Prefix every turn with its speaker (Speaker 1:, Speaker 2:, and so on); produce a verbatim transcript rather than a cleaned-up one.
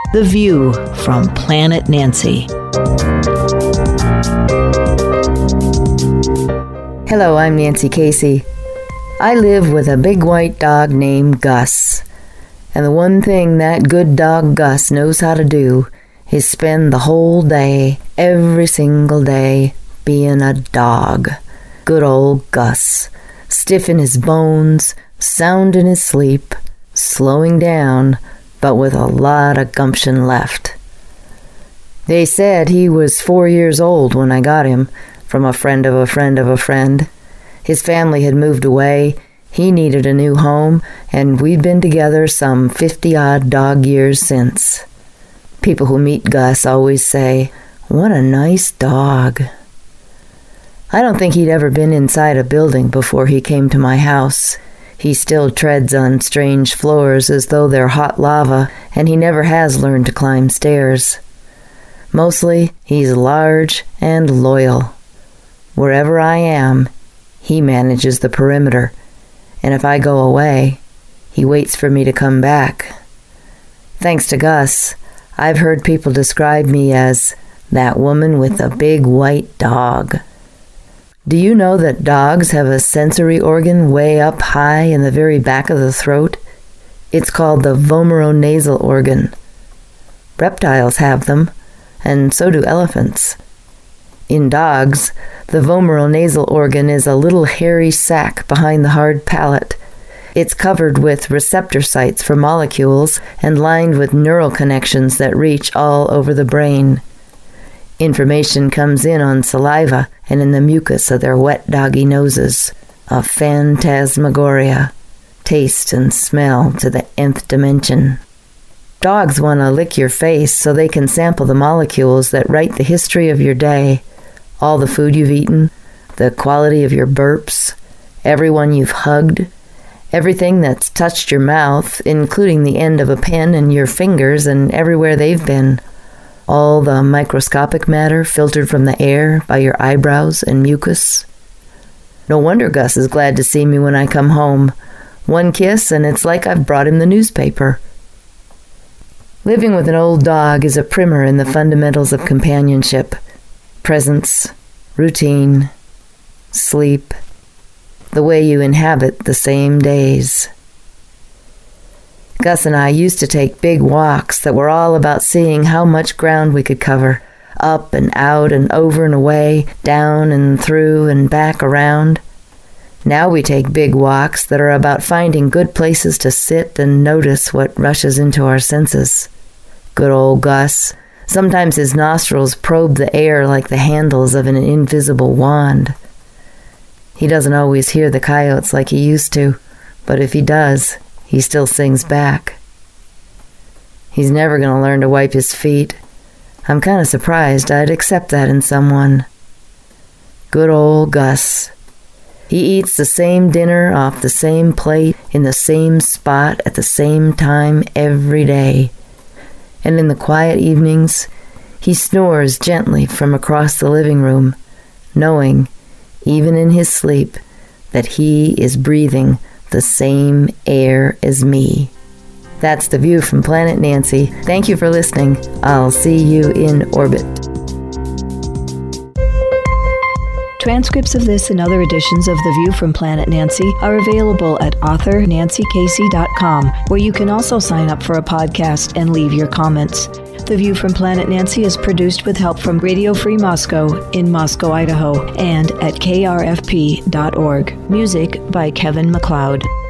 Speaker 1: The View from Planet Nancy.
Speaker 2: Hello, I'm Nancy Casey. I live with a big white dog named Gus. And the one thing that good dog Gus knows how to do is spend the whole day, every single day, being a dog. Good old Gus. Stiff in his bones, sound in his sleep, slowing down, but with a lot of gumption left. They said he was four years old when I got him, from a friend of a friend of a friend. His family had moved away, he needed a new home, and we'd been together some fifty-odd dog years since. People who meet Gus always say, "What a nice dog." I don't think he'd ever been inside a building before he came to my house. He still treads on strange floors as though they're hot lava, and he never has learned to climb stairs. Mostly, he's large and loyal. Wherever I am, he manages the perimeter, and if I go away, he waits for me to come back. Thanks to Gus, I've heard people describe me as that woman with a big white dog. Do you know that dogs have a sensory organ way up high in the very back of the throat? It's called the vomeronasal organ. Reptiles have them, and so do elephants. In dogs, the vomeronasal organ is a little hairy sac behind the hard palate. It's covered with receptor sites for molecules and lined with neural connections that reach all over the brain. Information comes in on saliva and in the mucus of their wet doggy noses. A phantasmagoria. Taste and smell to the nth dimension. Dogs want to lick your face so they can sample the molecules that write the history of your day. All the food you've eaten, the quality of your burps, everyone you've hugged, everything that's touched your mouth, including the end of a pen and your fingers and everywhere they've been. All the microscopic matter filtered from the air by your eyebrows and mucus. No wonder Gus is glad to see me when I come home. One kiss and it's like I've brought him the newspaper. Living with an old dog is a primer in the fundamentals of companionship. Presence, routine, sleep, the way you inhabit the same days. Gus and I used to take big walks that were all about seeing how much ground we could cover, up and out and over and away, down and through and back around. Now we take big walks that are about finding good places to sit and notice what rushes into our senses. Good old Gus. Sometimes his nostrils probe the air like the handles of an invisible wand. He doesn't always hear the coyotes like he used to, but if he does, he still sings back. He's never going to learn to wipe his feet. I'm kind of surprised I'd accept that in someone. Good old Gus. He eats the same dinner off the same plate in the same spot at the same time every day. And in the quiet evenings, he snores gently from across the living room, knowing, even in his sleep, that he is breathing the same air as me. That's The View from Planet Nancy. Thank you for listening. I'll see you in orbit.
Speaker 1: Transcripts of this and other editions of The View from Planet Nancy are available at author nancy casey dot com, where you can also sign up for a podcast and leave your comments. The View from Planet Nancy is produced with help from Radio Free Moscow in Moscow, Idaho, and at k r f p dot org. Music by Kevin MacLeod.